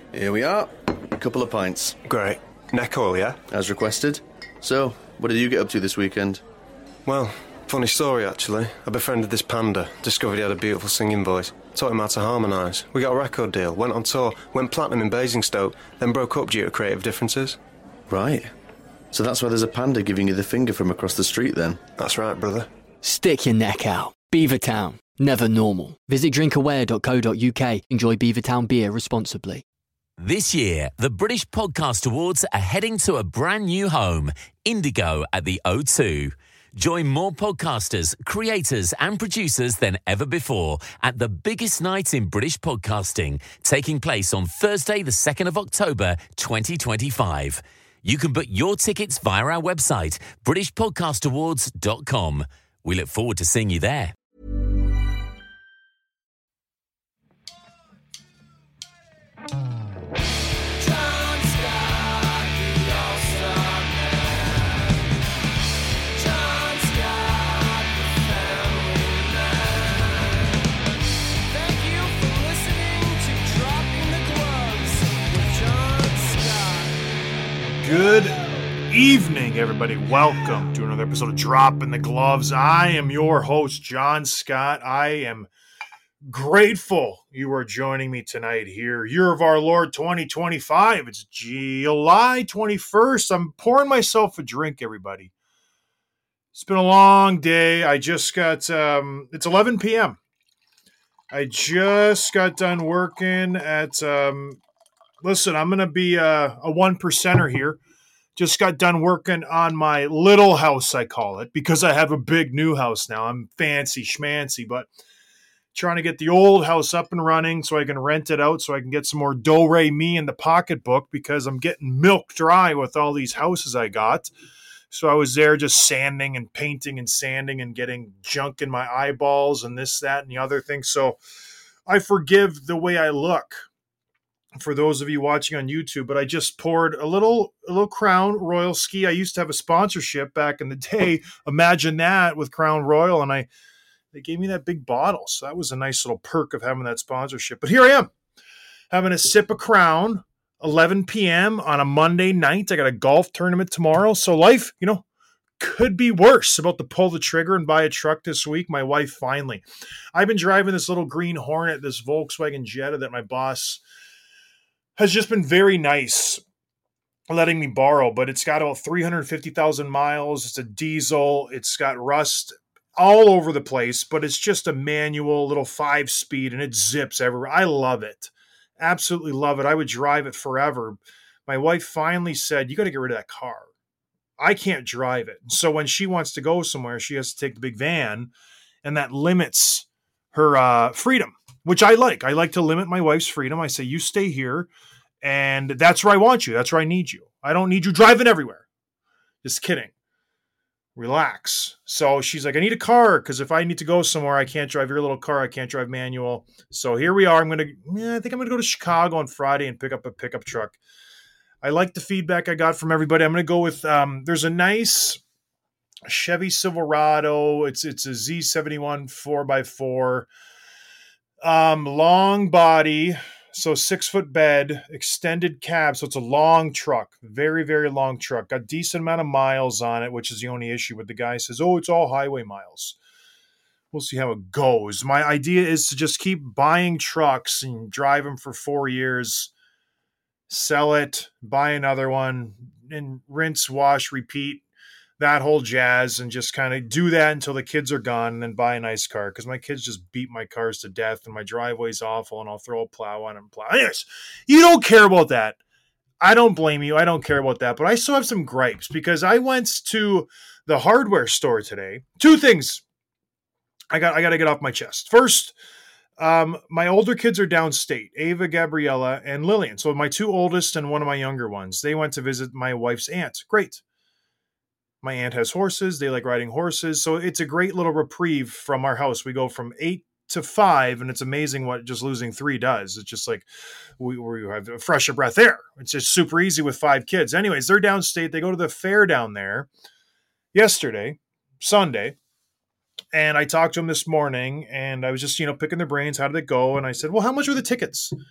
Here we are. A couple of pints. Great. Neck oil, yeah? As requested. So, what did you get up to this weekend? Well, funny story, actually. I befriended this panda, discovered he had a beautiful singing voice, taught him how to harmonise. We got a record deal, went on tour, went platinum in Basingstoke, then broke up due to creative differences. Right. So that's why there's a panda giving you the finger from across the street, then? That's right, brother. Stick your neck out. Beavertown. Never normal. Visit drinkaware.co.uk. Enjoy Beavertown beer responsibly. This year, the British Podcast Awards are heading to a brand new home, Indigo at the O2. Join more podcasters, creators and producers than ever before at the biggest night in British podcasting, taking place on Thursday the 2nd of October 2025. You can book your tickets via our website, britishpodcastawards.com. We look forward to seeing you there. Good evening, everybody. Welcome to another episode of Dropping the Gloves. I am your host, John Scott. I am grateful you are joining me tonight here. Year of our Lord 2025. It's July 21st. I'm pouring myself a drink, everybody. It's been a long day. I just got, it's 11 p.m. I just got done working at, listen, I'm going to be a one percenter here. Just got done working on my little house, I call it, because I have a big new house now. I'm fancy schmancy, but trying to get the old house up and running so I can rent it out so I can get some more do-re-mi in the pocketbook because I'm getting milk dry with all these houses I got. So I was there just sanding and painting and sanding and getting junk in my eyeballs and this, that, and the other thing. So I forgive the way I look for those of you watching on YouTube, but I just poured a little Crown Royal Ski. I used to have a sponsorship back in the day. Imagine that with Crown Royal, and they gave me that big bottle. So that was a nice little perk of having that sponsorship. But here I am, having a sip of Crown, 11 p.m. on a Monday night. I got a golf tournament tomorrow. So life, could be worse. About to pull the trigger and buy a truck this week. My wife finally. I've been driving this little green Hornet, this Volkswagen Jetta that my boss has just been very nice letting me borrow, but it's got about 350,000 miles. It's a diesel. It's got rust all over the place, but it's just a manual little 5-speed and it zips everywhere. I love it. Absolutely love it. I would drive it forever. My wife finally said, you got to get rid of that car. I can't drive it. So when she wants to go somewhere, she has to take the big van, and that limits her freedom, which I like. I like to limit my wife's freedom. I say, you stay here, and that's where I want you. That's where I need you. I don't need you driving everywhere. Just kidding. Relax. So she's like, I need a car, because if I need to go somewhere, I can't drive your little car. I can't drive manual. So here we are. I think I'm going to go to Chicago on Friday and pick up a pickup truck. I like the feedback I got from everybody. I'm going to go with, there's a nice Chevy Silverado. It's a Z71 4x4. Long body, so 6-foot bed, extended cab, so it's a long truck, very, very long truck. Got a decent amount of miles on it, which is the only issue. With the guy says, oh, it's all highway miles. We'll see how it goes. My idea is to just keep buying trucks and drive them for 4 years, sell it, buy another one, and rinse, wash, repeat, that whole jazz, and just kind of do that until the kids are gone and then buy a nice car, because my kids just beat my cars to death and my driveway's awful and I'll throw a plow on and plow. Anyways, you don't care about that. I don't blame you. I don't care about that, but I still have some gripes because I went to the hardware store today. Two things I got to get off my chest. First, my older kids are downstate, Ava, Gabriella, and Lillian. So my two oldest and one of my younger ones, they went to visit my wife's aunt. Great. My aunt has horses. They like riding horses. So it's a great little reprieve from our house. We go from 8 to 5, and it's amazing what just losing 3 does. It's just like we have a fresher breath air. It's just super easy with 5 kids. Anyways, they're downstate. They go to the fair down there yesterday, Sunday. And I talked to them this morning, and I was just, picking their brains. How did it go? And I said, well, how much were the tickets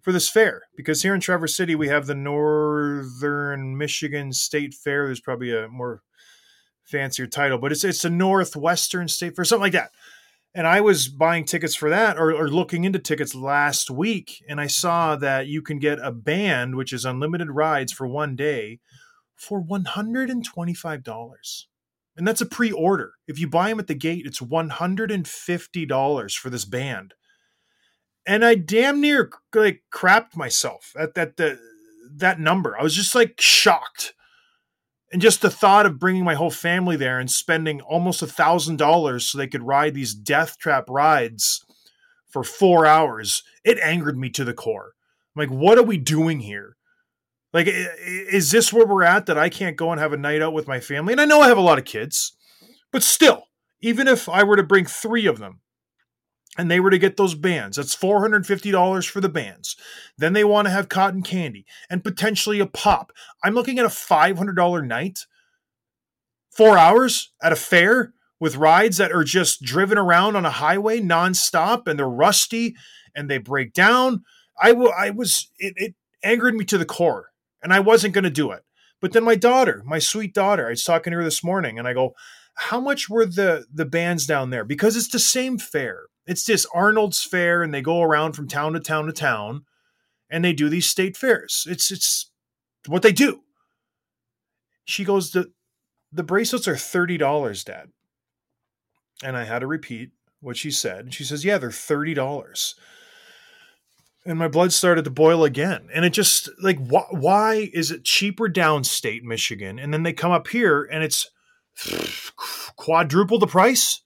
for this fair, because here in Traverse City, we have the Northern Michigan State Fair. There's probably a more fancier title, but it's a Northwestern State Fair, something like that. And I was buying tickets for that or looking into tickets last week, and I saw that you can get a band, which is unlimited rides for one day, for $125. And that's a pre-order. If you buy them at the gate, it's $150 for this band. And I damn near like crapped myself at that number. I was just like shocked. And just the thought of bringing my whole family there and spending almost $1,000 so they could ride these death trap rides for 4 hours, it angered me to the core. I'm like, what are we doing here? Like, is this where we're at, that I can't go and have a night out with my family? And I know I have a lot of kids, but still, even if I were to bring 3 of them, and they were to get those bands, that's $450 for the bands. Then they want to have cotton candy and potentially a pop. I'm looking at a $500 night, 4 hours at a fair with rides that are just driven around on a highway nonstop, and they're rusty and they break down. It angered me to the core, and I wasn't going to do it. But then my daughter, my sweet daughter, I was talking to her this morning, and I go, how much were the bands down there? Because it's the same fair. It's this Arnold's Fair, and they go around from town to town to town, and they do these state fairs. It's what they do. She goes, the bracelets are $30, Dad. And I had to repeat what she said. And she says, yeah, they're $30. And my blood started to boil again. And it just, like, why is it cheaper downstate Michigan? And then they come up here, and it's quadruple the price?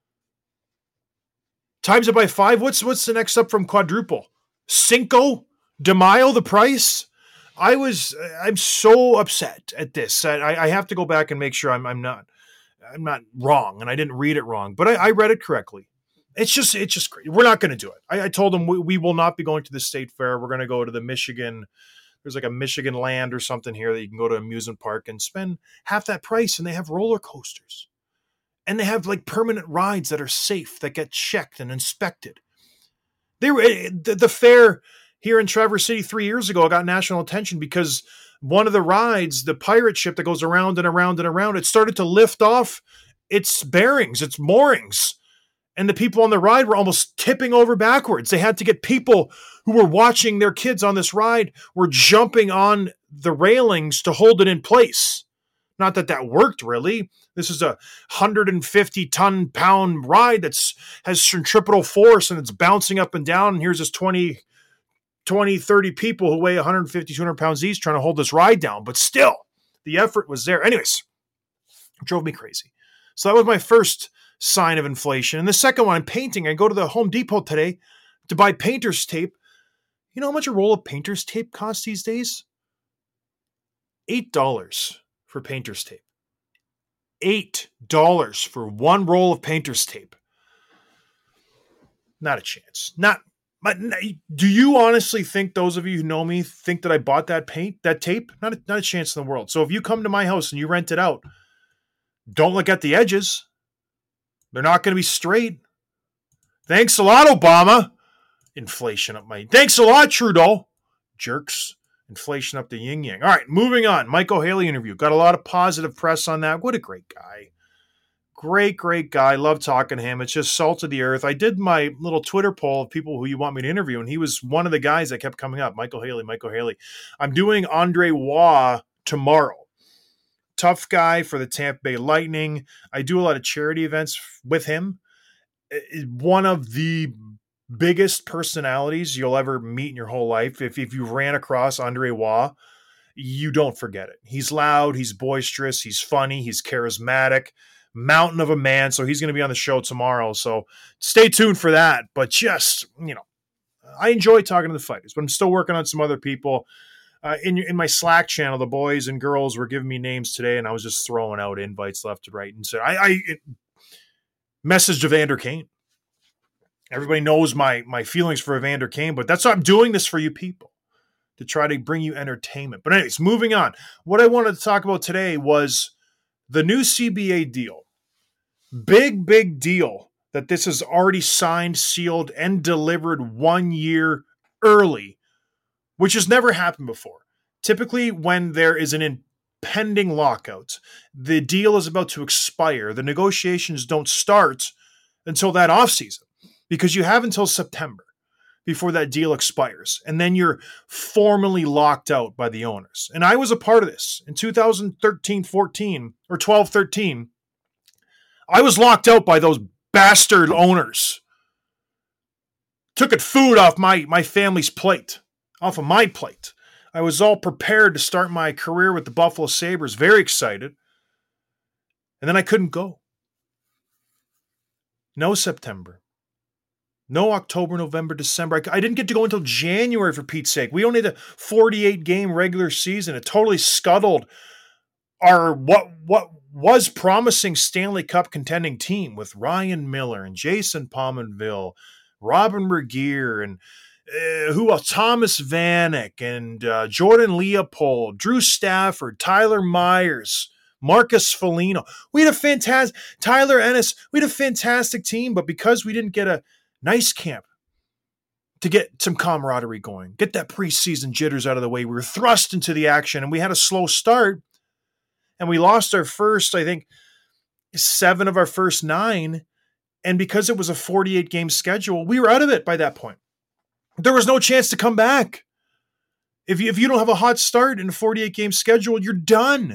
Times it by 5. What's the next up from quadruple? Cinco de Mayo the price? I'm so upset at this. I have to go back and make sure I'm not wrong, and I didn't read it wrong, but I read it correctly. It's just crazy. We're not going to do it. I told them we will not be going to the state fair. We're going to go to the Michigan. There's like a Michigan Land or something here that you can go to an amusement park and spend half that price, and they have roller coasters. And they have like permanent rides that are safe, that get checked and inspected. The fair here in Traverse City 3 years ago got national attention because one of the rides, the pirate ship that goes around and around and around, it started to lift off its bearings, its moorings. And the people on the ride were almost tipping over backwards. They had to get people who were watching their kids on this ride were jumping on the railings to hold it in place. Not that worked, really. This is a 150-pound ride has centripetal force, and it's bouncing up and down. And here's this 20, 30 people who weigh 150, 200 pounds each trying to hold this ride down. But still, the effort was there. Anyways, it drove me crazy. So that was my first sign of inflation. And the second one, I'm painting. I go to the Home Depot today to buy painter's tape. You know how much a roll of painter's tape costs these days? $8 for painter's tape. $8 for one roll of painter's tape. Not a chance. Do you honestly think, those of you who know me, think that I bought that tape? Not a chance in the world. So if you come to my house and you rent it out, don't look at the edges. They're not going to be straight. Thanks a lot, Obama. Inflation up my... Thanks a lot, Trudeau. Jerks. Inflation up the yin-yang. All right, moving on. Mike O'Haley interview. Got a lot of positive press on that. What a great guy. Great guy. Love talking to him. It's just salt of the earth. I did my little Twitter poll of people who you want me to interview, and he was one of the guys that kept coming up. Mike O'Haley. I'm doing Andre Waugh tomorrow. Tough guy for the Tampa Bay Lightning. I do a lot of charity events with him. One of the biggest personalities you'll ever meet in your whole life. If you ran across Andre Waugh, you don't forget it. He's loud, he's boisterous, he's funny, he's charismatic, mountain of a man. So he's going to be on the show tomorrow. So stay tuned for that. But just, I enjoy talking to the fighters, but I'm still working on some other people. In my Slack channel, the boys and girls were giving me names today, and I was just throwing out invites left and right. And so I messaged Evander Kane. Everybody knows my feelings for Evander Kane, but that's why I'm doing this for you people, to try to bring you entertainment. But anyways, moving on. What I wanted to talk about today was the new CBA deal. Big deal that this is already signed, sealed, and delivered 1 year early which has never happened before. Typically, when there is an impending lockout, the deal is about to expire, the negotiations don't start until that offseason, because you have until September before that deal expires. And then you're formally locked out by the owners. And I was a part of this. In 2013-14, or 12-13, I was locked out by those bastard owners. Took food off my family's plate, off of my plate. I was all prepared to start my career with the Buffalo Sabres, very excited. And then I couldn't go. No September. No October, November, December. I didn't get to go until January, for Pete's sake. We only had a 48-game regular season. It totally scuttled our what was promising Stanley Cup contending team with Ryan Miller and Jason Pominville, Robin Regeer, and who else? Thomas Vanek and Jordan Leopold, Drew Stafford, Tyler Myers, Marcus Foligno. We had a fantastic Tyler Ennis. We had a fantastic team, but because we didn't get a nice camp to get some camaraderie going, get that preseason jitters out of the way, we were thrust into the action, and we had a slow start, and we lost our first, I think, 7 of our first 9, and because it was a 48-game schedule, we were out of it by that point. There was no chance to come back. If you don't have a hot start in a 48-game schedule, you're done.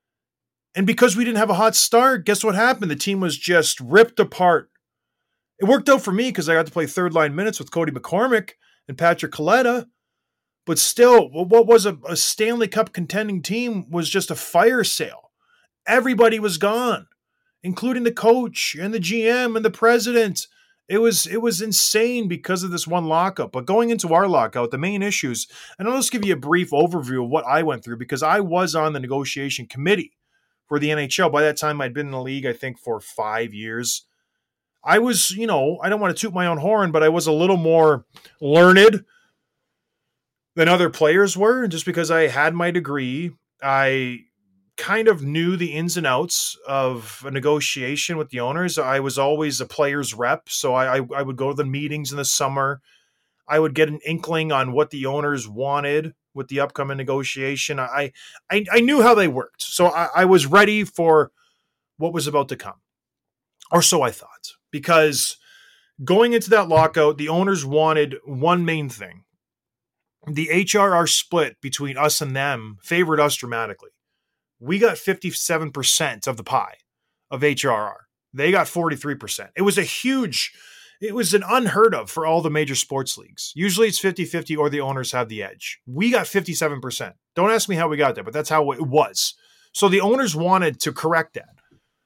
And because we didn't have a hot start, guess what happened? The team was just ripped apart. It worked out for me because I got to play third-line minutes with Cody McCormick and Patrick Coletta. But still, what was a Stanley Cup contending team was just a fire sale. Everybody was gone, including the coach and the GM and the president. It was insane because of this one lockout. But going into our lockout, the main issues, and I'll just give you a brief overview of what I went through because I was on the negotiation committee for the NHL. By that time, I'd been in the league, I think, for 5 years. I was, I don't want to toot my own horn, but I was a little more learned than other players were. Just because I had my degree, I kind of knew the ins and outs of a negotiation with the owners. I was always a player's rep, so I would go to the meetings in the summer. I would get an inkling on what the owners wanted with the upcoming negotiation. I knew how they worked, so I was ready for what was about to come, or so I thought. Because going into that lockout, the owners wanted one main thing. The HRR split between us and them favored us dramatically. We got 57% of the pie of HRR. They got 43%. It was an unheard of for all the major sports leagues. Usually it's 50-50 or the owners have the edge. We got 57%. Don't ask me how we got there, but that's how it was. So the owners wanted to correct that.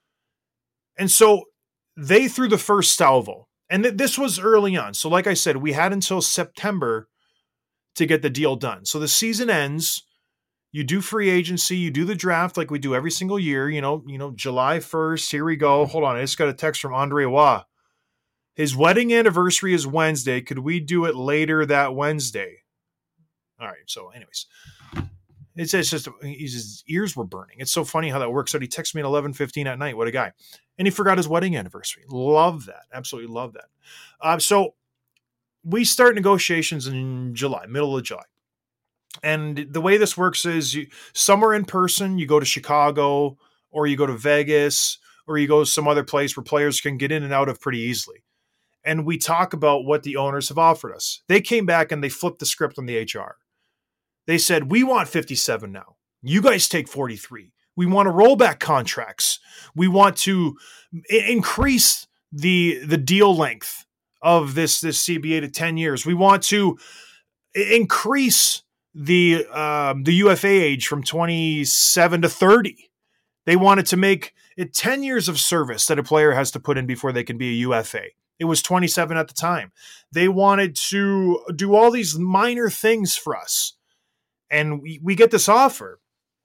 And so they threw the first salvo. And this was early on. So like I said, we had until September to get the deal done. So the season ends. You do free agency, you do the draft like we do every single year, July 1st, here we go. Hold on, I just got a text from Andre Waugh. His wedding anniversary is Wednesday. Could we do it later that Wednesday? All right, so anyways. It's just, his ears were burning. It's so funny how that works out. He texted me at 11:15 at night. What a guy. And he forgot his wedding anniversary. Love that. Absolutely love that. So we start negotiations in July, middle of July. And the way this works is somewhere in person, you go to Chicago or you go to Vegas or you go to some other place where players can get in and out of pretty easily. And we talk about what the owners have offered us. They came back and they flipped the script on the HR. They said, we want 57 now. You guys take 43. We want to roll back contracts. We want to increase the deal length of this CBA to 10 years. We want to increase the UFA age from 27 to 30. They wanted to make it 10 years of service that a player has to put in before they can be a UFA. It was 27 at the time. They wanted to do all these minor things for us. And we get this offer.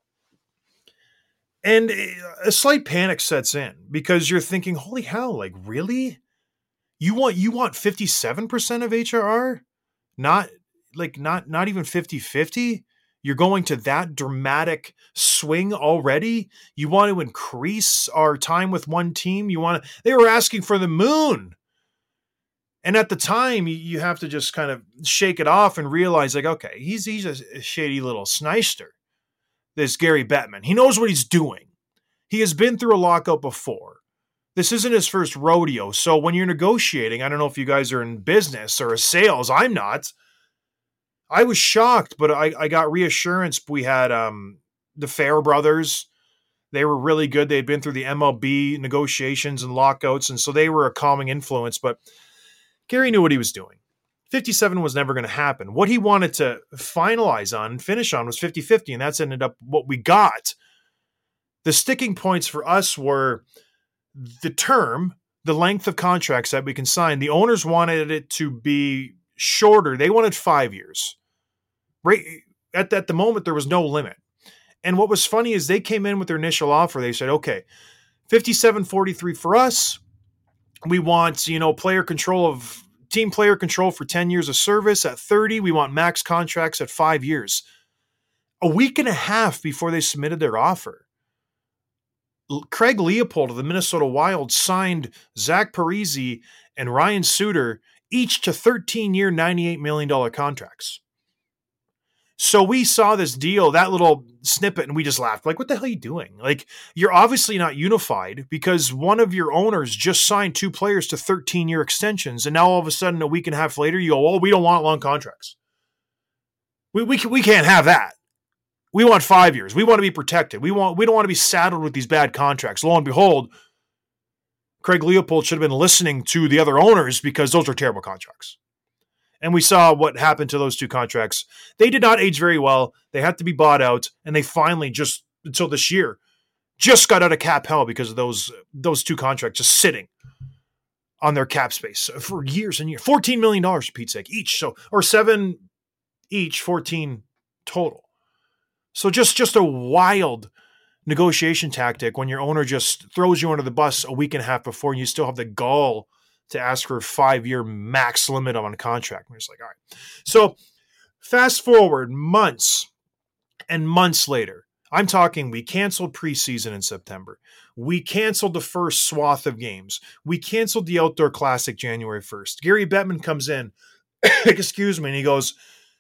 And a slight panic sets in because you're thinking, holy hell, like really? You want 57% of HRR? Not even 50-50? You're going to that dramatic swing already? You want to increase our time with one team? They were asking for the moon. And at the time, you have to just kind of shake it off and realize, like, okay, he's a shady little snyster, this Gary Bettman. He knows what he's doing. He has been through a lockout before. This isn't his first rodeo. So when you're negotiating, I don't know if you guys are in business or sales. I'm not. I was shocked, but I got reassurance. We had the Fair brothers. They were really good. They had been through the MLB negotiations and lockouts, and so they were a calming influence. But Gary knew what he was doing. 57 was never going to happen. What he wanted to finalize on and finish on was 50-50, and that's ended up what we got. The sticking points for us were the term, the length of contracts that we can sign. The owners wanted it to be shorter. They wanted 5 years. Right at the moment, there was no limit. And what was funny is they came in with their initial offer. They said, okay, 57-43 for us. We want, team player control for 10 years of service at 30. We want max contracts at 5 years. A week and a half before they submitted their offer, Craig Leopold of the Minnesota Wild signed Zach Parise and Ryan Suter each to 13-year, $98 million contracts. So we saw this deal, that little snippet, and we just laughed. Like, what the hell are you doing? Like, you're obviously not unified because one of your owners just signed 2 players to 13-year extensions, and now all of a sudden, a week and a half later, you go, well, we don't want long contracts. We can't have that. We want 5 years. We want to be protected. We don't want to be saddled with these bad contracts. Lo and behold, Craig Leopold should have been listening to the other owners because those are terrible contracts. And we saw what happened to those 2 contracts. They did not age very well. They had to be bought out, and they finally just, until this year, just got out of cap hell because of those 2 contracts just sitting on their cap space for years and years. $14 million, for Pete's sake, each. Or 7 each, 14 total. So just a wild negotiation tactic when your owner just throws you under the bus a week and a half before, and you still have the gall to ask for a 5-year max limit on a contract. We're just like, all right. So fast forward months and months later, I'm talking we canceled preseason in September. We canceled the first swath of games. We canceled the Outdoor Classic January 1st. Gary Bettman comes in, excuse me, and he goes,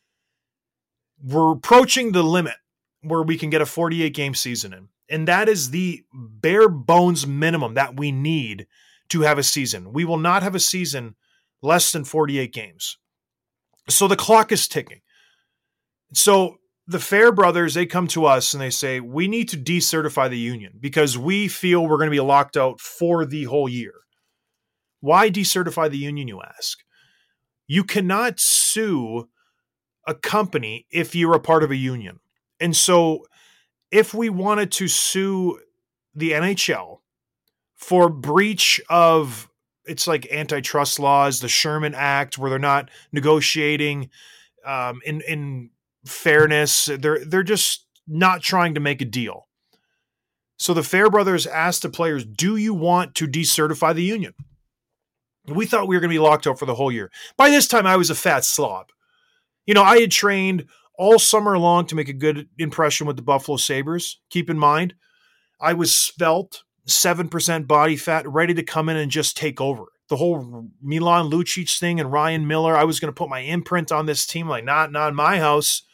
we're approaching the limit where we can get a 48-game season in. And that is the bare bones minimum that we need to have a season. We will not have a season less than 48 games. So the clock is ticking. So the Fair brothers, they come to us and they say, we need to decertify the union because we feel we're going to be locked out for the whole year. Why decertify the union, you ask? You cannot sue a company if you're a part of a union. And so if we wanted to sue the NHL for breach of, it's like antitrust laws, the Sherman Act, where they're not negotiating in fairness. They're just not trying to make a deal. So the Fair brothers asked the players, do you want to decertify the union? We thought we were going to be locked out for the whole year. By this time, I was a fat slob. I had trained all summer long to make a good impression with the Buffalo Sabres. Keep in mind, I was svelte, 7% body fat, ready to come in and just take over. The whole Milan Lucic thing and Ryan Miller, I was going to put my imprint on this team, like not in my house.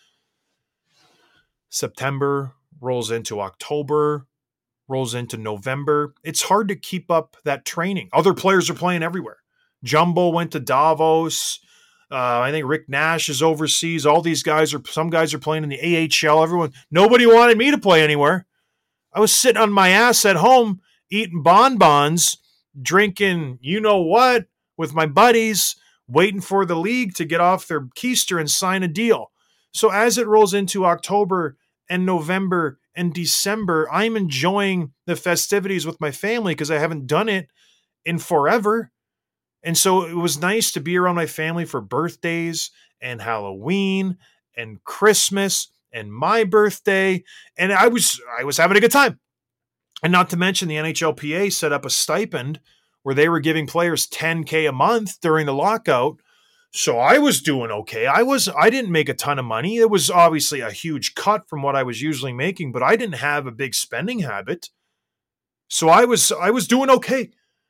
September rolls into October, rolls into November. It's hard to keep up that training. Other players are playing everywhere. Jumbo went to Davos. I think Rick Nash is overseas. All these guys some guys are playing in the AHL. Nobody wanted me to play anywhere. I was sitting on my ass at home, eating bonbons, drinking you-know-what with my buddies, waiting for the league to get off their keister and sign a deal. So as it rolls into October and November and December, I'm enjoying the festivities with my family because I haven't done it in forever. And so it was nice to be around my family for birthdays and Halloween and Christmas and my birthday. And I was having a good time. And not to mention the NHLPA set up a stipend where they were giving players $10K a month during the lockout. So I was doing okay. I didn't make a ton of money. It was obviously a huge cut from what I was usually making, but I didn't have a big spending habit. So I was doing okay.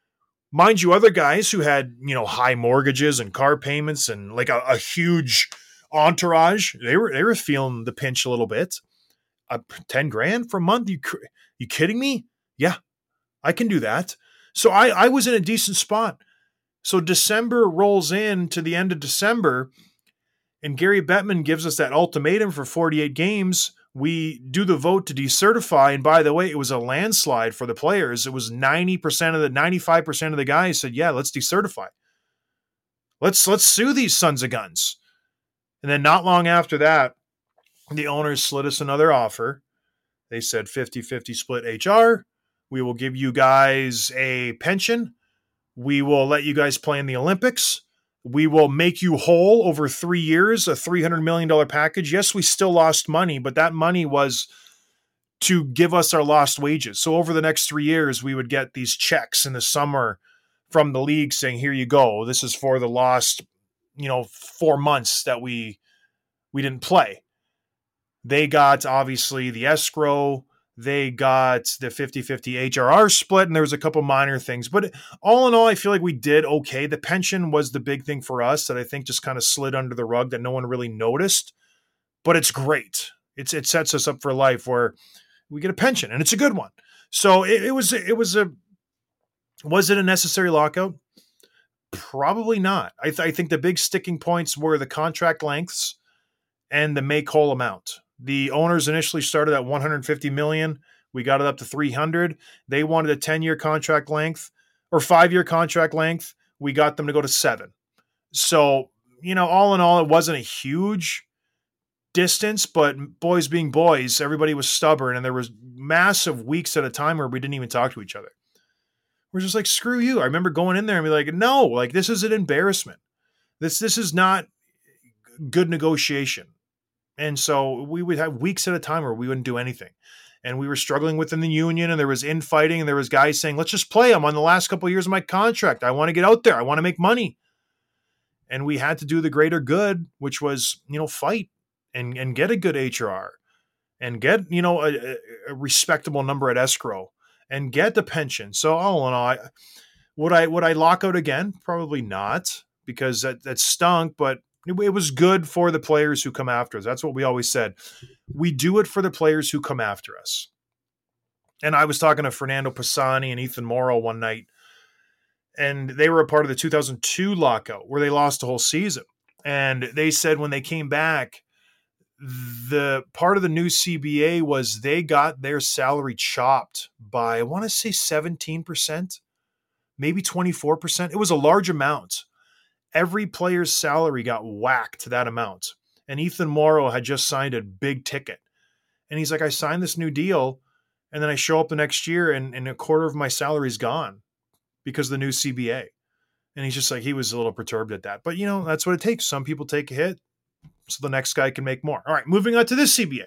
Mind you, other guys who had, high mortgages and car payments and like a huge entourage, they were feeling the pinch a little bit. 10 grand for a month? You kidding me? Yeah, I can do that. So I was in a decent spot. So December rolls in to the end of December, and Gary Bettman gives us that ultimatum for 48 games. We do the vote to decertify, and by the way, it was a landslide for the players. It was 95% of the guys said, yeah, let's decertify. Let's sue these sons of guns. And then not long after that, the owners slid us another offer. They said 50-50 split HR. We will give you guys a pension. We will let you guys play in the Olympics. We will make you whole over 3 years, a $300 million package. Yes, we still lost money, but that money was to give us our lost wages. So over the next 3 years, we would get these checks in the summer from the league saying, here you go. This is for the lost, 4 months that we didn't play. They got, obviously, the escrow. They got the 50-50 HRR split, and there was a couple minor things. But all in all, I feel like we did okay. The pension was the big thing for us that I think just kind of slid under the rug that no one really noticed. But it's great. It sets us up for life where we get a pension, and it's a good one. So was it a necessary lockout? Probably not. I think the big sticking points were the contract lengths and the make whole amount. The owners initially started at $150 million. We got it up to $300. They wanted a 10-year contract length or 5-year contract length. We got them to go to 7. So, all in all, it wasn't a huge distance, but boys being boys, everybody was stubborn, and there was massive weeks at a time where we didn't even talk to each other. We're just like, screw you. I remember going in there and be like, no, like this is an embarrassment. This is not good negotiation. And so we would have weeks at a time where we wouldn't do anything. And we were struggling within the union, and there was infighting, and there was guys saying, let's just play. I'm on the last couple of years of my contract. I want to get out there. I want to make money. And we had to do the greater good, which was, fight and get a good HRR and get, a respectable number at escrow and get the pension. So all in all, would I lock out again? Probably not, because that stunk, but it was good for the players who come after us. That's what we always said. We do it for the players who come after us. And I was talking to Fernando Pisani and Ethan Morrow one night, and they were a part of the 2002 lockout where they lost the whole season. And they said when they came back, the part of the new CBA was they got their salary chopped by, I want to say 17%, maybe 24%. It was a large amount. Every player's salary got whacked to that amount. And Ethan Morrow had just signed a big ticket. And he's like, I signed this new deal, and then I show up the next year and a quarter of my salary is gone because of the new CBA. And he's just like, he was a little perturbed at that. But, that's what it takes. Some people take a hit so the next guy can make more. All right, moving on to this CBA.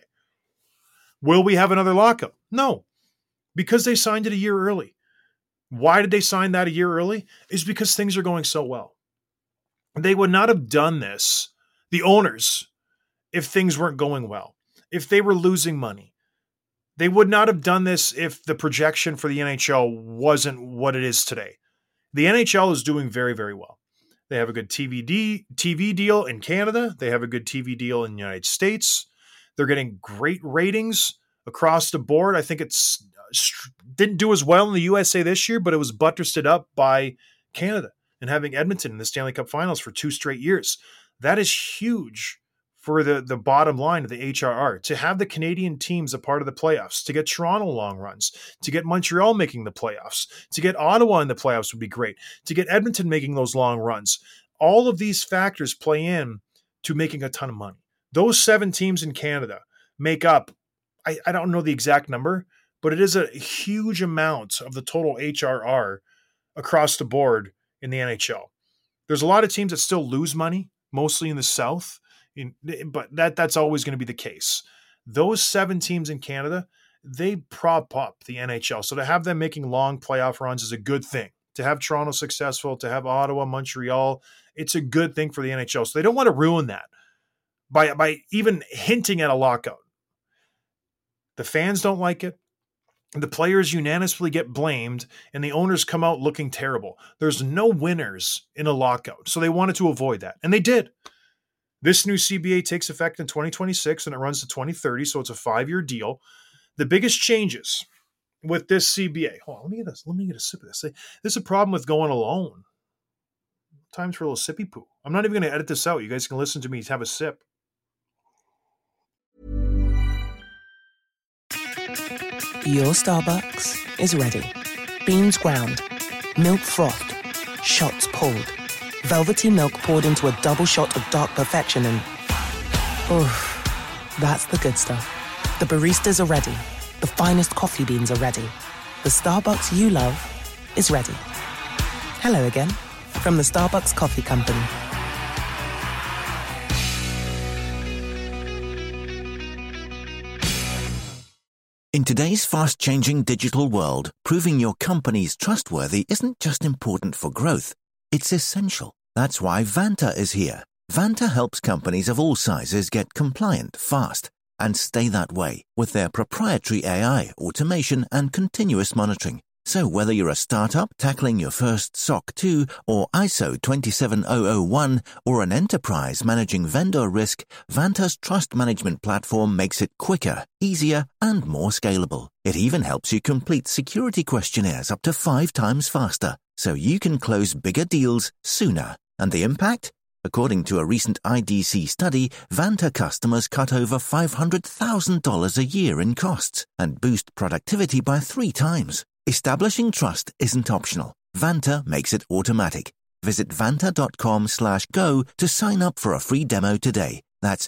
Will we have another lockout? No, because they signed it a year early. Why did they sign that a year early? Is because things are going so well. They would not have done this, the owners, if things weren't going well, if they were losing money. They would not have done this if the projection for the NHL wasn't what it is today. The NHL is doing very, very well. They have a good TV deal in Canada. They have a good TV deal in the United States. They're getting great ratings across the board. I think it's didn't do as well in the USA this year, but it was buttressed up by Canada and having Edmonton in the Stanley Cup Finals for 2 straight years. That is huge for the bottom line of the HRR. To have the Canadian teams a part of the playoffs, to get Toronto long runs, to get Montreal making the playoffs, to get Ottawa in the playoffs would be great, to get Edmonton making those long runs. All of these factors play in to making a ton of money. Those 7 teams in Canada make up, I don't know the exact number, but it is a huge amount of the total HRR across the board in the NHL. There's a lot of teams that still lose money, mostly in the South, but that's always going to be the case. Those 7 teams in Canada, they prop up the NHL. So to have them making long playoff runs is a good thing. To have Toronto successful, to have Ottawa, Montreal, it's a good thing for the NHL. So they don't want to ruin that by even hinting at a lockout. The fans don't like it. The players unanimously get blamed, and the owners come out looking terrible. There's no winners in a lockout, so they wanted to avoid that, and they did. This new CBA takes effect in 2026, and it runs to 2030, so it's a 5-year deal. The biggest changes with this CBA. Hold on, let me get a sip of this. This is a problem with going alone. Times for a little sippy poo. I'm not even going to edit this out. You guys can listen to me have a sip. Your Starbucks is ready. Beans ground, milk frothed, shots pulled, velvety milk poured into a double shot of dark perfection and... oof, that's the good stuff. The baristas are ready. The finest coffee beans are ready. The Starbucks you love is ready. Hello again, from the Starbucks Coffee Company. In today's fast-changing digital world, proving your company's trustworthy isn't just important for growth, it's essential. That's why Vanta is here. Vanta helps companies of all sizes get compliant fast and stay that way with their proprietary AI, automation, and continuous monitoring. So whether you're a startup tackling your first SOC 2 or ISO 27001 or an enterprise managing vendor risk, Vanta's trust management platform makes it quicker, easier, and more scalable. It even helps you complete security questionnaires up to 5 times faster, so you can close bigger deals sooner. And the impact? According to a recent IDC study, Vanta customers cut over $500,000 a year in costs and boost productivity by 3 times. Establishing trust isn't optional. Vanta makes it automatic. Visit vanta.com/go to sign up for a free demo today. That's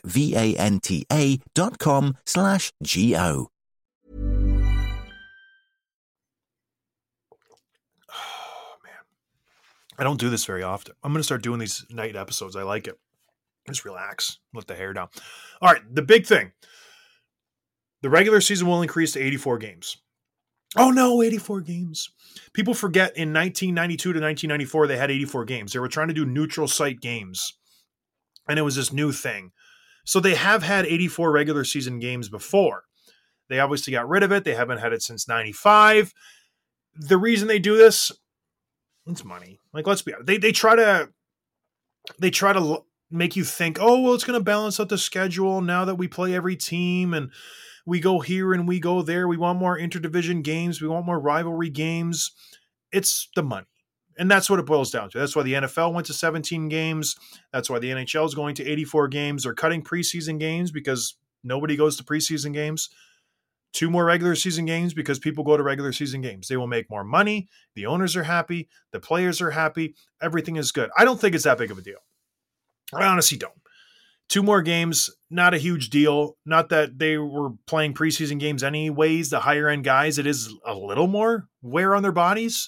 vanta.com/go. Oh, man. I don't do this very often. I'm going to start doing these night episodes. I like it. Just relax. Let the hair down. All right, the big thing. The regular season will increase to 84 games. Oh no, 84 games. People forget in 1992 to 1994, they had 84 games. They were trying to do neutral site games. And it was this new thing. So they have had 84 regular season games before. They obviously got rid of it. They haven't had it since 95. The reason they do this, it's money. Like, let's be honest. They try to make you think, oh, well, it's going to balance out the schedule now that we play every team and we go here and we go there. We want more interdivision games. We want more rivalry games. It's the money. And that's what it boils down to. That's why the NFL went to 17 games. That's why the NHL is going to 84 games. They're cutting preseason games because nobody goes to preseason games. 2 more regular season games because people go to regular season games. They will make more money. The owners are happy. The players are happy. Everything is good. I don't think it's that big of a deal. I honestly don't. 2 more games, not a huge deal. Not that they were playing preseason games anyways. The higher end guys, it is a little more wear on their bodies.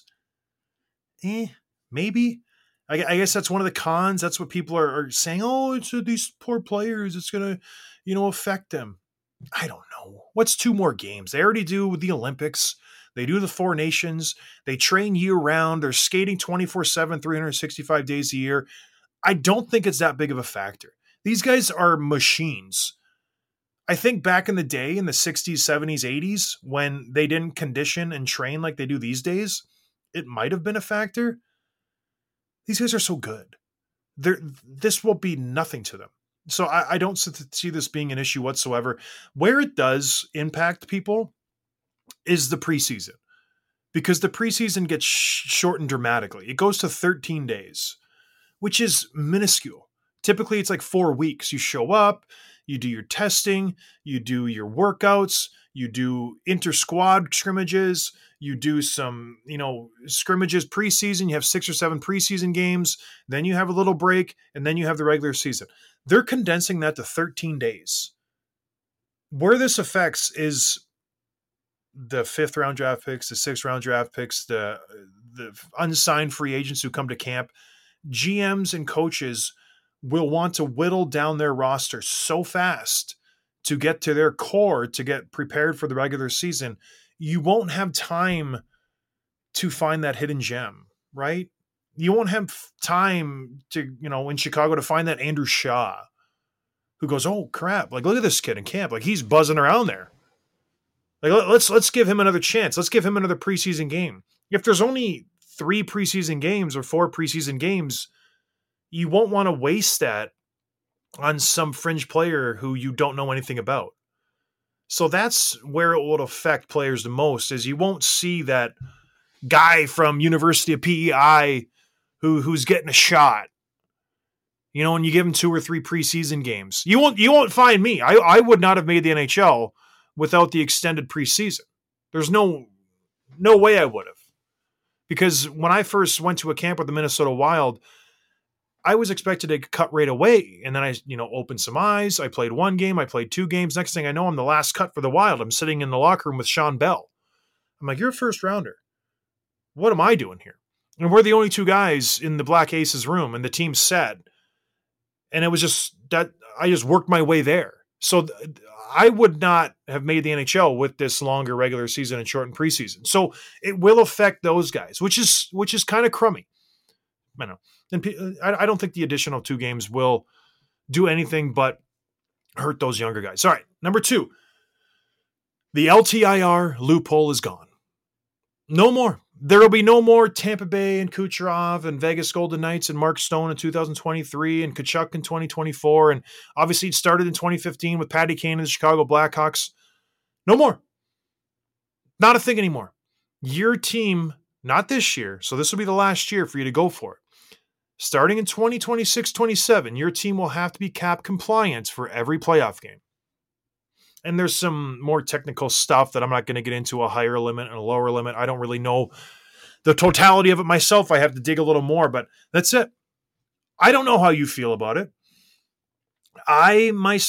Maybe. I guess that's one of the cons. That's what people are saying. Oh, it's these poor players. It's going to, affect them. I don't know. What's 2 more games? They already do the Olympics. They do the 4 nations. They train year round. They're skating 24/7, 365 days a year. I don't think it's that big of a factor. These guys are machines. I think back in the day, in the 60s, 70s, 80s, when they didn't condition and train like they do these days, it might have been a factor. These guys are so good. This will be nothing to them. So I don't see this being an issue whatsoever. Where it does impact people is the preseason, because the preseason gets shortened dramatically. It goes to 13 days, which is minuscule. Typically, it's like 4 weeks. You show up, you do your testing, you do your workouts, you do inter-squad scrimmages, you do some, scrimmages preseason. You have 6 or 7 preseason games. Then you have a little break, and then you have the regular season. They're condensing that to 13 days. Where this affects is the 5th round draft picks, the 6th round draft picks, the unsigned free agents who come to camp. GMs and coaches will want to whittle down their roster so fast to get to their core, to get prepared for the regular season. You won't have time to find that hidden gem, right? You won't have time to, in Chicago to find that Andrew Shaw who goes, oh crap, like look at this kid in camp. Like he's buzzing around there. Like, let's give him another chance. Let's give him another preseason game. If there's only 3 preseason games or 4 preseason games, you won't want to waste that on some fringe player who you don't know anything about. So that's where it will affect players the most, is you won't see that guy from University of PEI who's getting a shot. You know, when you give him 2 or 3 preseason games, you won't find me. I would not have made the NHL without the extended preseason. There's no way I would have. Because when I first went to a camp with the Minnesota Wild, I was expected to cut right away. And then I, opened some eyes. I played 1 game. I played 2 games. Next thing I know, I'm the last cut for the Wild. I'm sitting in the locker room with Sean Bell. I'm like, you're a first rounder. What am I doing here? And we're the only 2 guys in the Black Aces room, and the team's set. And it was just that I just worked my way there. So I would not have made the NHL with this longer regular season and shortened preseason. So it will affect those guys, which is kind of crummy. I know. And I don't think the additional 2 games will do anything but hurt those younger guys. All right, number 2. The LTIR loophole is gone. No more. There will be no more Tampa Bay and Kucherov and Vegas Golden Knights and Mark Stone in 2023 and Tkachuk in 2024. And obviously it started in 2015 with Patty Kane and the Chicago Blackhawks. No more. Not a thing anymore. Your team, not this year, so this will be the last year for you to go for it. Starting in 2026-27, your team will have to be cap compliant for every playoff game. And there's some more technical stuff that I'm not going to get into, a higher limit and a lower limit. I don't really know the totality of it myself. I have to dig a little more, but that's it. I don't know how you feel about it. I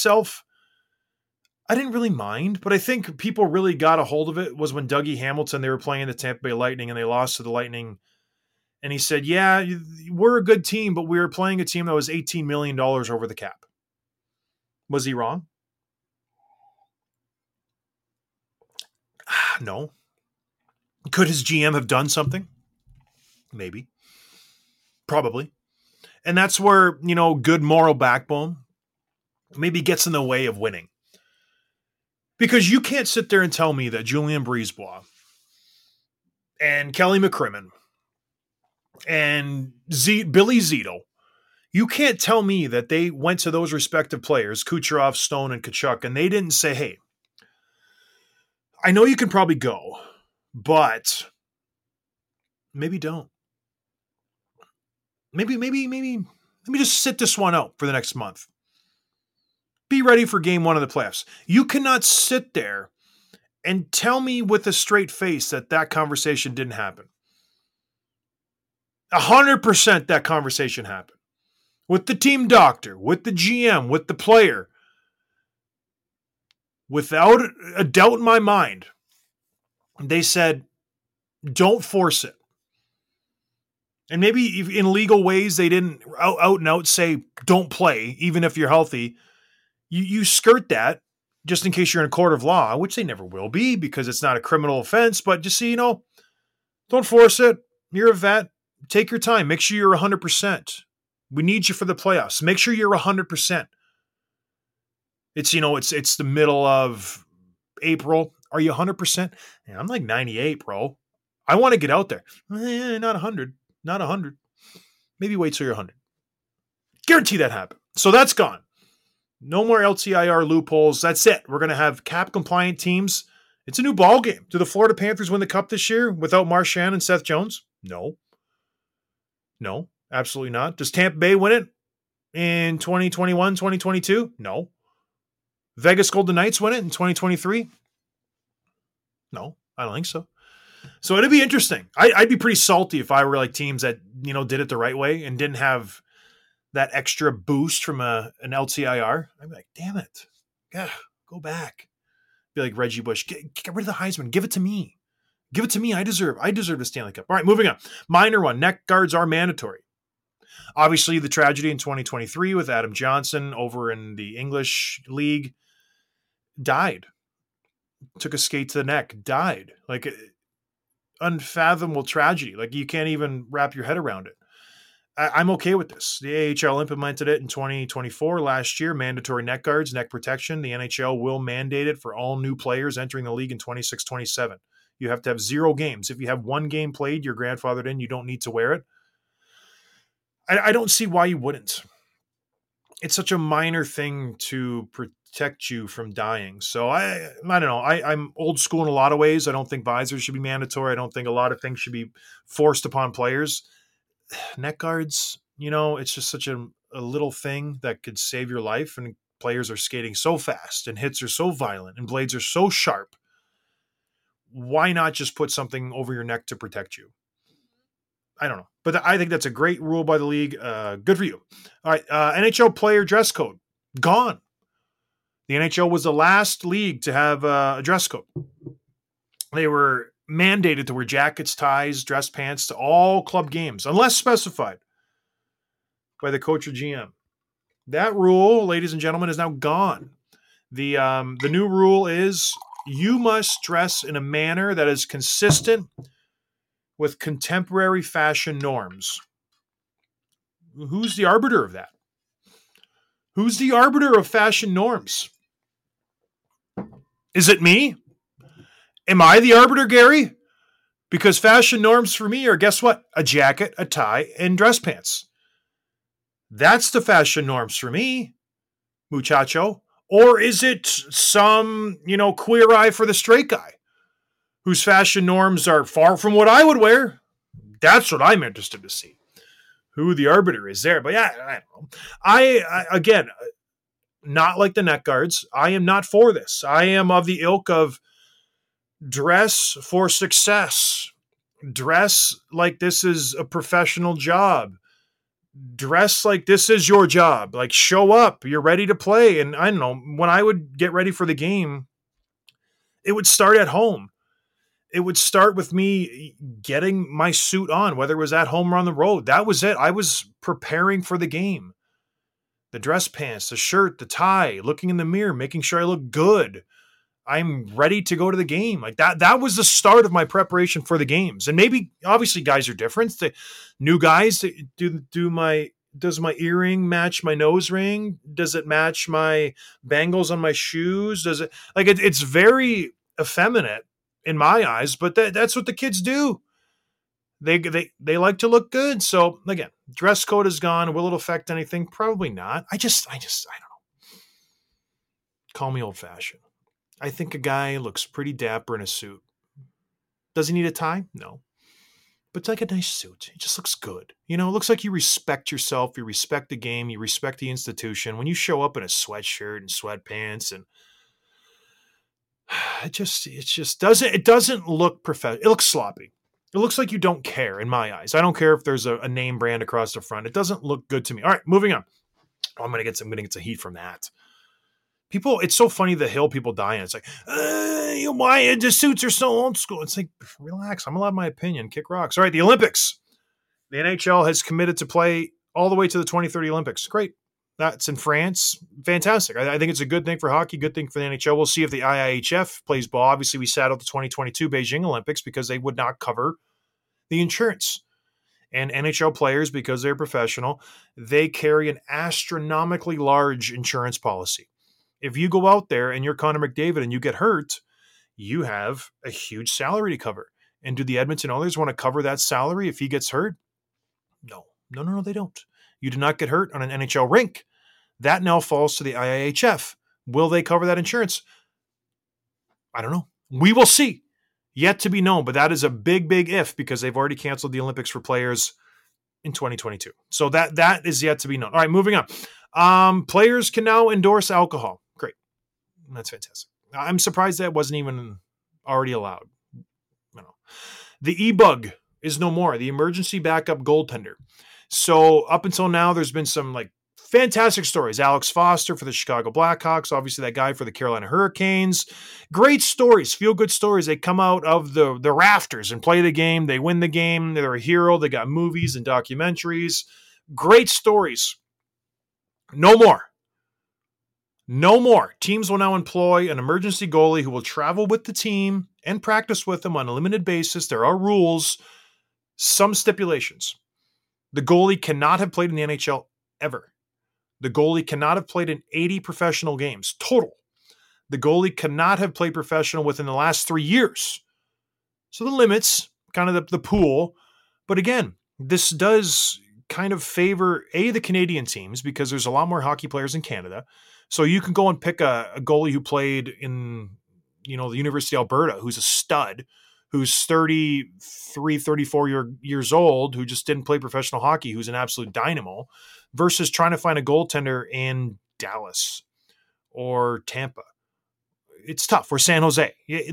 didn't really mind, but I think people really got a hold of it was when Dougie Hamilton, they were playing the Tampa Bay Lightning and they lost to the Lightning. And he said, yeah, we're a good team, but we were playing a team that was $18 million over the cap. Was he wrong? No. Could his GM have done something? Maybe. Probably. And that's where, good moral backbone maybe gets in the way of winning. Because you can't sit there and tell me that Julien Brisebois and Kelly McCrimmon and Billy Zito, you can't tell me that they went to those respective players, Kucherov, Stone, and Tkachuk, and they didn't say, hey, I know you can probably go, but maybe don't. Maybe let me just sit this one out for the next month. Be ready for game 1 of the playoffs. You cannot sit there and tell me with a straight face that conversation didn't happen. 100% that conversation happened. With the team doctor, with the GM, with the player. Without a doubt in my mind, they said, don't force it. And maybe in legal ways, they didn't out and out say, don't play, even if you're healthy. You skirt that just in case you're in a court of law, which they never will be because it's not a criminal offense. But just so don't force it. You're a vet. Take your time. Make sure you're 100%. We need you for the playoffs. Make sure you're 100%. It's, it's the middle of April. Are you 100%? Yeah, I'm like 98, bro. I want to get out there. Not 100. Not 100. Maybe wait till you're 100. Guarantee that happen. So that's gone. No more LTIR loopholes. That's it. We're going to have cap-compliant teams. It's a new ball game. Do the Florida Panthers win the Cup this year without Marchand and Seth Jones? No. No, absolutely not. Does Tampa Bay win it in 2021, 2022? No. Vegas Golden Knights win it in 2023? No, I don't think so. So it'd be interesting. I'd be pretty salty if I were like teams that, did it the right way and didn't have that extra boost from an LTIR. I'd be like, damn it. Yeah, go back. Be like Reggie Bush. Get rid of the Heisman. Give it to me. Give it to me. I deserve the Stanley Cup. All right, moving on. Minor one. Neck guards are mandatory. Obviously, the tragedy in 2023 with Adam Johnson over in the English League died. Took a skate to the neck. Died. Like, unfathomable tragedy. Like, you can't even wrap your head around it. I'm okay with this. The AHL implemented it in 2024 last year, mandatory neck guards, neck protection. The NHL will mandate it for all new players entering the league in 26-27. You have to have 0 games. If you have 1 game played, you're grandfathered in, you don't need to wear it. I don't see why you wouldn't. It's such a minor thing to protect you from dying. So I don't know. I'm old school in a lot of ways. I don't think visors should be mandatory. I don't think a lot of things should be forced upon players. Neck guards, it's just such a little thing that could save your life. And players are skating so fast and hits are so violent and blades are so sharp. Why not just put something over your neck to protect you? I don't know. But I think that's a great rule by the league. Good for you. All right. NHL player dress code. Gone. The NHL was the last league to have a dress code. They were mandated to wear jackets, ties, dress pants to all club games, unless specified by the coach or GM. That rule, ladies and gentlemen, is now gone. The new rule is you must dress in a manner that is consistent with contemporary fashion norms. Who's the arbiter of that? Who's the arbiter of fashion norms? Is it me? Am I the arbiter, Gary? Because fashion norms for me are, guess what? A jacket, a tie, and dress pants. That's the fashion norms for me, muchacho. Or is it some, queer eye for the straight guy whose fashion norms are far from what I would wear? That's what I'm interested to see. Who the arbiter is there. But yeah, I don't know. I again, not like the neck guards. I am not for this. I am of the ilk of dress for success. Dress like this is a professional job. Dress like this is your job. Like, show up. You're ready to play. And I don't know, when I would get ready for the game, it would start at home. It would start with me getting my suit on, whether it was at home or on the road. That was it. I was preparing for the game. The dress pants, the shirt, the tie, looking in the mirror, making sure I look good. I'm ready to go to the game. Like that was the start of my preparation for the games. And maybe, obviously, guys are different. The new guys, does my earring match my nose ring? Does it match my bangles on my shoes? Does it, it's very effeminate in my eyes, but that's what the kids do. They like to look good. So again, dress code is gone. Will it affect anything? Probably not. I don't know. Call me old fashioned. I think a guy looks pretty dapper in a suit. Does he need a tie? No. But it's like a nice suit. It just looks good. It looks like you respect yourself. You respect the game. You respect the institution. When you show up in a sweatshirt and sweatpants, and it doesn't look professional. It looks sloppy. It looks like you don't care in my eyes. I don't care if there's a name brand across the front. It doesn't look good to me. All right, moving on. I'm going to get some heat from that. People, it's so funny the hill people die on. It's like, why the suits are so old school? It's like, relax. I'm allowed my opinion. Kick rocks. All right, the Olympics. The NHL has committed to play all the way to the 2030 Olympics. Great. That's in France. Fantastic. I think it's a good thing for hockey, good thing for the NHL. We'll see if the IIHF plays ball. Obviously, we sat out the 2022 Beijing Olympics because they would not cover the insurance. And NHL players, because they're professional, they carry an astronomically large insurance policy. If you go out there and you're Connor McDavid and you get hurt, you have a huge salary to cover. And do the Edmonton Oilers want to cover that salary if he gets hurt? No, they don't. You do not get hurt on an NHL rink. That now falls to the IIHF. Will they cover that insurance? I don't know. We will see. Yet to be known, but that is a big, big if, because they've already canceled the Olympics for players in 2022. So that is yet to be known. All right, moving on. Players can now endorse alcohol. Great. That's fantastic. I'm surprised that wasn't even already allowed. The e-bug is no more. The emergency backup goaltender. So up until now, there's been some fantastic stories. Alex Foster for the Chicago Blackhawks, obviously that guy for the Carolina Hurricanes. Great stories, feel-good stories. They come out of the rafters and play the game. They win the game. They're a hero. They got movies and documentaries. Great stories. No more. No more. Teams will now employ an emergency goalie who will travel with the team and practice with them on a limited basis. There are rules, some stipulations. The goalie cannot have played in the NHL ever. The goalie cannot have played in 80 professional games total. The goalie cannot have played professional within the last 3 years. So the limits, kind of the pool. But again, this does kind of favor, the Canadian teams, because there's a lot more hockey players in Canada. So you can go and pick a goalie who played in, the University of Alberta, who's a stud, who's 33, 34 years old, who just didn't play professional hockey, who's an absolute dynamo, versus trying to find a goaltender in Dallas or Tampa. It's tough. Or San Jose.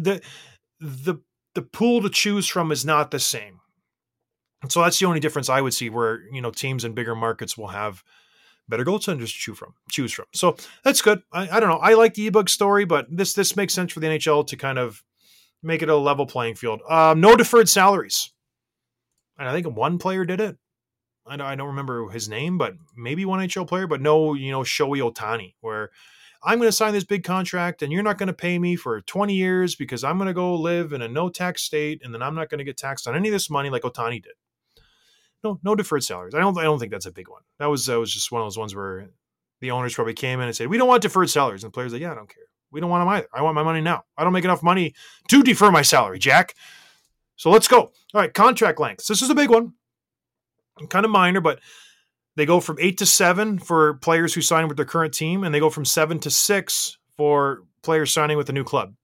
The pool to choose from is not the same. And so that's the only difference I would see, where, teams in bigger markets will have better goaltenders to choose from. So that's good. I don't know. I like the eBug story, but this makes sense for the NHL to kind of make it a level playing field. No deferred salaries. And I think one player did it. I don't remember his name, but maybe one NHL player, but no, Shohei Ohtani, where I'm going to sign this big contract and you're not going to pay me for 20 years because I'm going to go live in a no tax state, and then I'm not going to get taxed on any of this money like Ohtani did. No deferred salaries. I don't think that's a big one. That was just one of those ones where the owners probably came in and said, we don't want deferred salaries. And the players are like, yeah, I don't care. We don't want them either. I want my money now. I don't make enough money to defer my salary, Jack. So let's go. All right, contract lengths. This is a big one. Kind of minor, but they go from 8 to 7 for players who sign with their current team, and they go from 7 to 6 for players signing with a new club.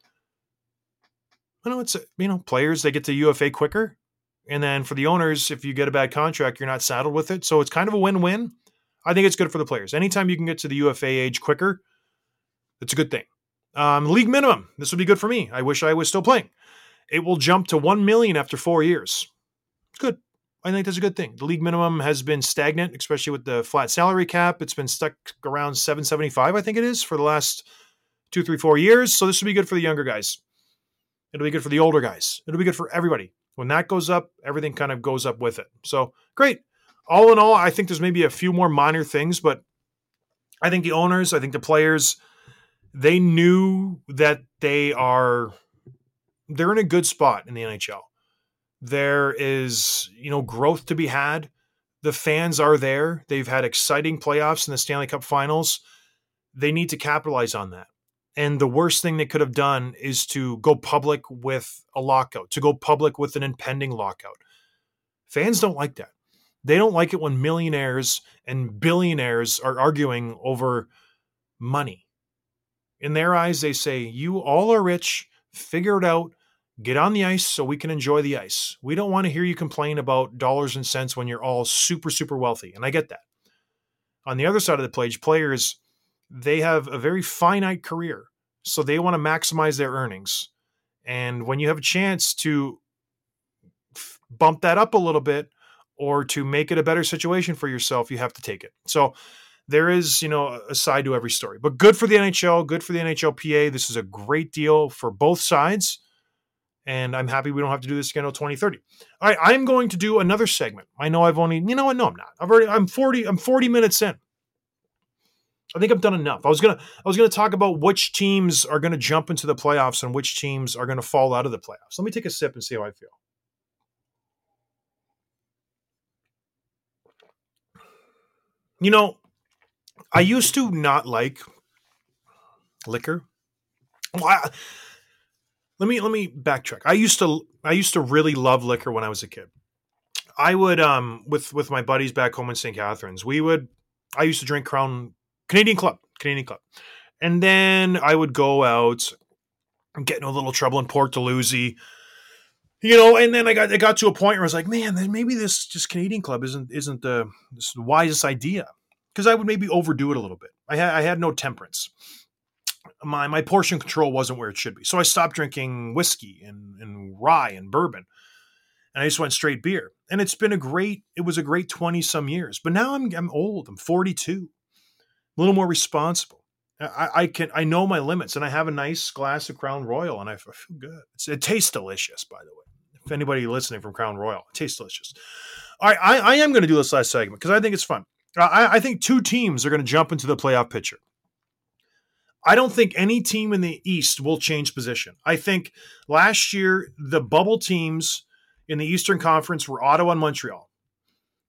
I know it's, players, they get to UFA quicker. And then for the owners, if you get a bad contract, you're not saddled with it. So it's kind of a win-win. I think it's good for the players. Anytime you can get to the UFA age quicker, it's a good thing. League minimum. This would be good for me. I wish I was still playing. It will jump to $1 million after 4 years. Good. I think that's a good thing. The league minimum has been stagnant, especially with the flat salary cap. It's been stuck around $775, I think it is, for the last 2, 3, 4 years. So this will be good for the younger guys. It'll be good for the older guys. It'll be good for everybody. When that goes up, everything kind of goes up with it. So great. All in all, I think there's maybe a few more minor things, but I think the owners, I think the players, they knew that they're in a good spot in the NHL. There is, growth to be had. The fans are there. They've had exciting playoffs in the Stanley Cup Finals. They need to capitalize on that. And the worst thing they could have done is to go public with a lockout, to go public with an impending lockout. Fans don't like that. They don't like it when millionaires and billionaires are arguing over money. In their eyes, they say, you all are rich, figure it out, get on the ice so we can enjoy the ice. We don't want to hear you complain about dollars and cents when you're all super, super wealthy. And I get that. On the other side of the page, players, they have a very finite career, so they want to maximize their earnings. And when you have a chance to bump that up a little bit or to make it a better situation for yourself, you have to take it. So there is, a side to every story. But good for the NHL, good for the NHLPA. This is a great deal for both sides. And I'm happy we don't have to do this again until 2030. All right, I'm going to do another segment. I know I've only, no, I'm not. I'm 40 minutes in. I think I've done enough. I was gonna talk about which teams are gonna jump into the playoffs and which teams are gonna fall out of the playoffs. Let me take a sip and see how I feel. I used to not like liquor. Well, let me backtrack. I used to really love liquor when I was a kid. I would with my buddies back home in St. Catharines, I used to drink Crown Canadian Club. And then I would go out and get in a little trouble in Port Dalhousie, and then I got to a point where I was like, man, then maybe this just Canadian Club isn't the wisest idea, because I would maybe overdo it a little bit. I had no temperance. My portion control wasn't where it should be. So I stopped drinking whiskey and rye and bourbon, and I just went straight beer. And it was a great 20 some years, but now I'm old. I'm 42. A little more responsible. I know my limits, and I have a nice glass of Crown Royal, and I feel good. It tastes delicious, by the way. If anybody listening from Crown Royal, it tastes delicious. All right, I am going to do this last segment because I think it's fun. I think two teams are going to jump into the playoff picture. I don't think any team in the East will change position. I think last year the bubble teams in the Eastern Conference were Ottawa and Montreal.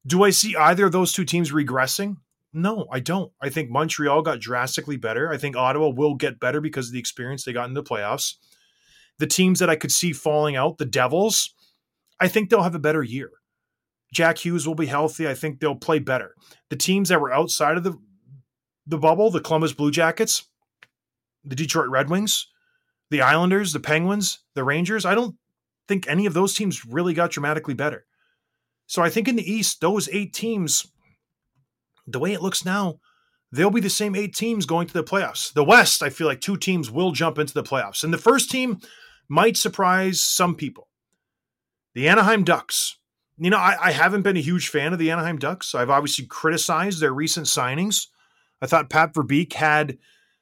Do I see either of those two teams regressing? No, I don't. I think Montreal got drastically better. I think Ottawa will get better because of the experience they got in the playoffs. The teams that I could see falling out, the Devils, I think they'll have a better year. Jack Hughes will be healthy. I think they'll play better. The teams that were outside of the bubble, the Columbus Blue Jackets, the Detroit Red Wings, the Islanders, the Penguins, the Rangers, I don't think any of those teams really got dramatically better. So I think in the East, those 8 teams, the way it looks now, they'll be the same 8 teams going to the playoffs. The West, I feel like 2 teams will jump into the playoffs. And the first team might surprise some people. The Anaheim Ducks. You know, I haven't been a huge fan of the Anaheim Ducks. I've obviously criticized their recent signings. I thought Pat Verbeek had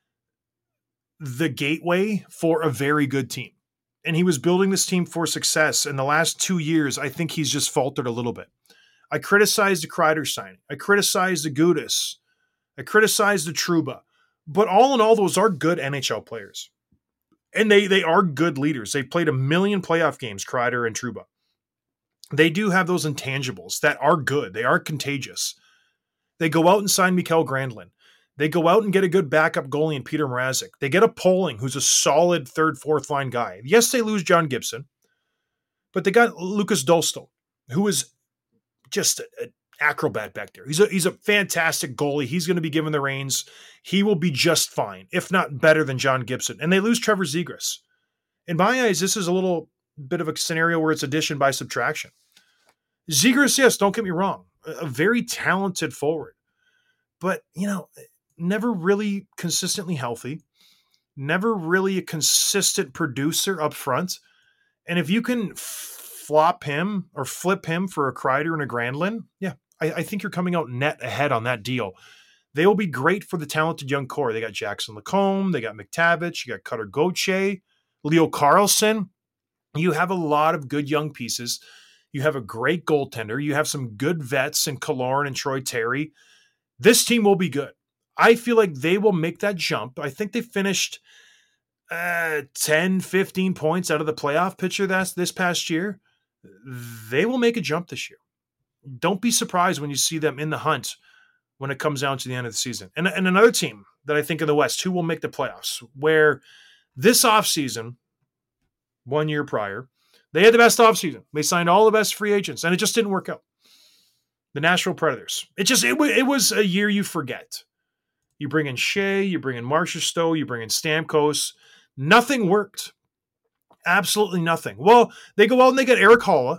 the gateway for a very good team. And he was building this team for success. In the last 2 years, I think he's just faltered a little bit. I criticized the Kreider signing. I criticized the Gudas. I criticized the Trouba. But all in all, those are good NHL players. And they are good leaders. They've played 1 million playoff games, Kreider and Trouba. They do have those intangibles that are good. They are contagious. They go out and sign Mikael Granlund. They go out and get a good backup goalie in Peter Mrazek. They get a Poling, who's a solid 3rd, 4th line guy. Yes, they lose John Gibson, but they got Lucas Dolstol, who is just an acrobat back there. He's a fantastic goalie. He's going to be given the reins. He will be just fine, if not better than John Gibson. And they lose Trevor Zegras. In my eyes, this is a little bit of a scenario where it's addition by subtraction. Zegras, yes, don't get me wrong, a very talented forward, but, you know, never really consistently healthy, never really a consistent producer up front. And if you can flop him or flip him for a Kreider and a Granlund, yeah, I think you're coming out net ahead on that deal. They will be great for the talented young core. They got Jackson Lacombe, they got McTavish, you got Cutter Gauthier, Leo Carlson. You have a lot of good young pieces. You have a great goaltender. You have some good vets in Killorn and Troy Terry. This team will be good. I feel like they will make that jump. I think they finished 10, 15 points out of the playoff picture this past year. They will make a jump this year. Don't be surprised when you see them in the hunt when it comes down to the end of the season. And another team that I think in the West who will make the playoffs, where this offseason, 1 year prior, they had the best offseason. They signed all the best free agents, and it just didn't work out. The Nashville Predators. It was a year you forget. You bring in Shea, you bring in Marchessault, you bring in Stamkos. Nothing worked. Absolutely nothing. Well, they go out and they get Erik Haula.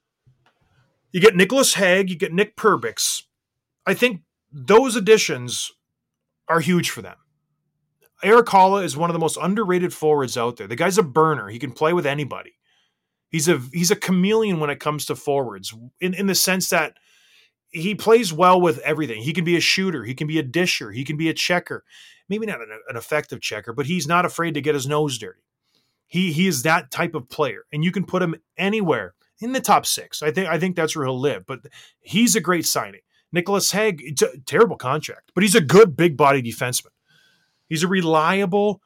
You get Nicholas Hague, you get Nick Perbix. I think those additions are huge for them. Erik Haula is one of the most underrated forwards out there. The guy's a burner. He can play with anybody. He's a chameleon when it comes to forwards, in the sense that he plays well with everything. He can be a shooter. He can be a disher. He can be a checker. Maybe not an effective checker, but he's not afraid to get his nose dirty. He is that type of player, and you can put him anywhere in the top 6. I think that's where he'll live, but he's a great signing. Nicholas Hague, it's a terrible contract, but he's a good big-body defenseman. He's a reliable,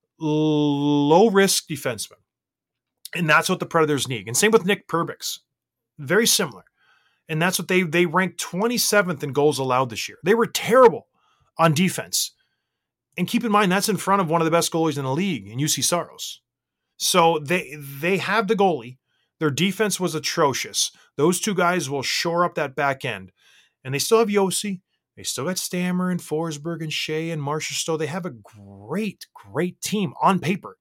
low-risk defenseman. And that's what the Predators need. And same with Nick Perbix. Very similar. And that's what they ranked 27th in goals allowed this year. They were terrible on defense. And keep in mind, that's in front of one of the best goalies in the league, in UC Saros. So they have the goalie. Their defense was atrocious. Those two guys will shore up that back end. And they still have Yossi. They still got Stammer and Forsberg and Shea and Marchessault. They have a great, great team on paper.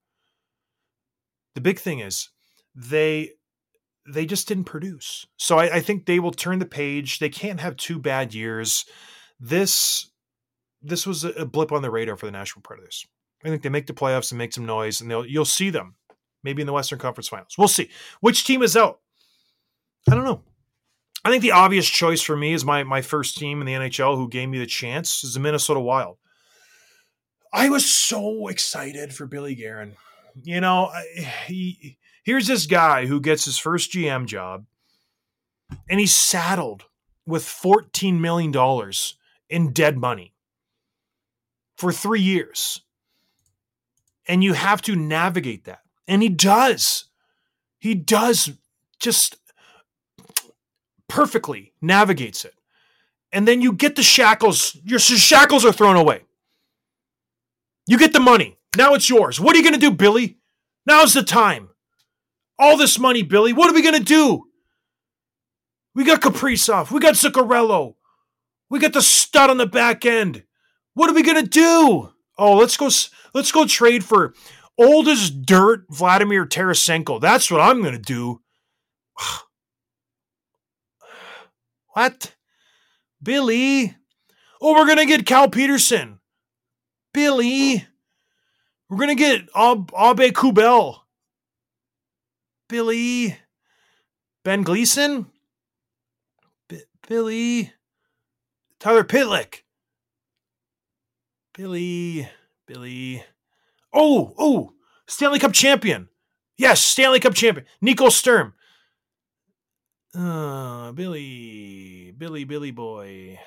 The big thing is they just didn't produce. So I think they will turn the page. They can't have 2 bad years. This was a blip on the radar for the Nashville Predators. I think they make the playoffs and make some noise, and you'll see them maybe in the Western Conference Finals. We'll see. Which team is out? I don't know. I think the obvious choice for me is my first team in the NHL who gave me the chance is the Minnesota Wild. I was so excited for Billy Guerin. You know, here's this guy who gets his first GM job, and he's saddled with $14 million in dead money for 3 years. And you have to navigate that. And he does. He does just perfectly navigates it. And then you get the shackles. Your shackles are thrown away. You get the money. Now it's yours. What are you going to do, Billy? Now's the time. All this money, Billy. What are we going to do? We got Kaprizov. We got Zuccarello. We got the stud on the back end. What are we going to do? Oh, let's go trade for old as dirt Vladimir Tarasenko. That's what I'm going to do. What? Billy? Oh, we're going to get Cal Peterson. Billy? We're going to get Abe Kubel. Billy? Ben Gleason? Billy? Tyler Pitlick? Billy? Oh, Stanley Cup champion. Yes, Stanley Cup champion. Nico Sturm. Billy boy.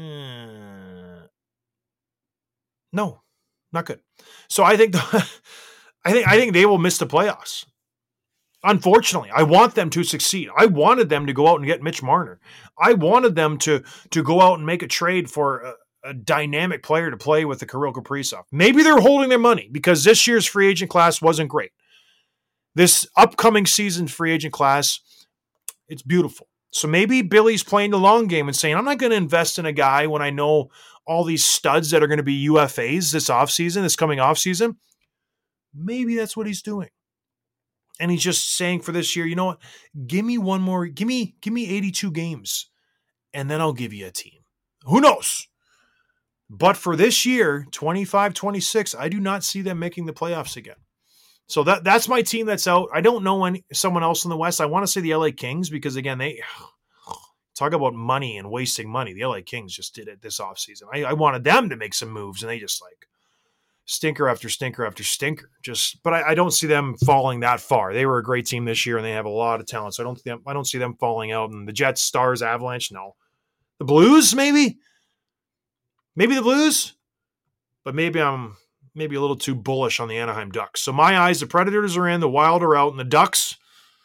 No, not good. So I think I think they will miss the playoffs. Unfortunately, I want them to succeed. I wanted them to go out and get Mitch Marner. I wanted them to go out and make a trade for a dynamic player to play with the Kirill Kaprizov. Maybe they're holding their money because this year's free agent class wasn't great. This upcoming season's free agent class, it's beautiful. So maybe Billy's playing the long game and saying, I'm not going to invest in a guy when I know all these studs that are going to be UFAs this coming offseason. Maybe that's what he's doing. And he's just saying for this year, you know what? Give me 82 games, and then I'll give you a team. Who knows? But for this year, 25-26, I do not see them making the playoffs again. So that's my team that's out. I don't know someone else in the West. I want to say the LA Kings because, again, they talk about money and wasting money. The LA Kings just did it this offseason. I wanted them to make some moves, and they just stinker after stinker after stinker. But I don't see them falling that far. They were a great team this year, and they have a lot of talent. So I don't see them falling out. And the Jets, Stars, Avalanche, no. The Blues, maybe the Blues, but maybe I'm a little too bullish on the Anaheim Ducks. So my eyes, the Predators are in, the Wild are out, and the Ducks,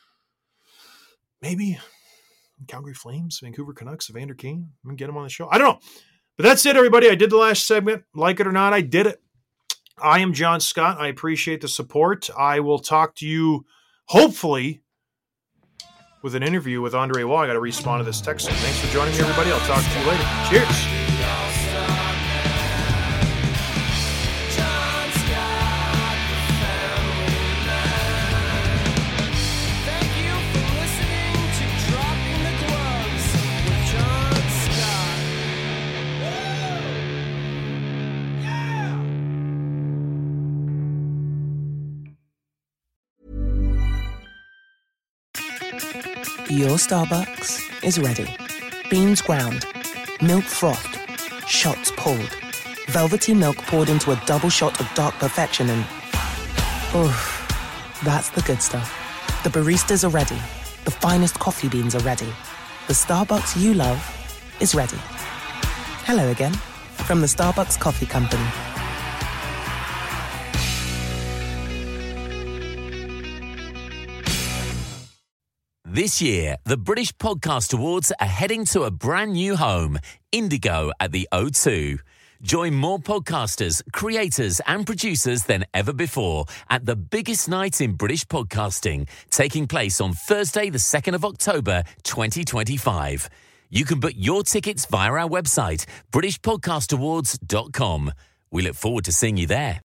maybe Calgary Flames, Vancouver Canucks, Evander Kane. I'm going to get them on the show. I don't know. But that's it, everybody. I did the last segment. Like it or not, I did it. I am John Scott. I appreciate the support. I will talk to you, hopefully, with an interview with Andre Waugh. I got to respond to this text. Thanks for joining me, everybody. I'll talk to you later. Cheers. Your Starbucks is ready. Beans ground, milk frothed, shots pulled, velvety milk poured into a double shot of dark perfection and... oof, that's the good stuff. The baristas are ready. The finest coffee beans are ready. The Starbucks you love is ready. Hello again, from the Starbucks Coffee Company. This year, the British Podcast Awards are heading to a brand new home, Indigo at the O2. Join more podcasters, creators and producers than ever before at the biggest night in British podcasting, taking place on Thursday, the 2nd of October, 2025. You can book your tickets via our website, BritishPodcastAwards.com. We look forward to seeing you there.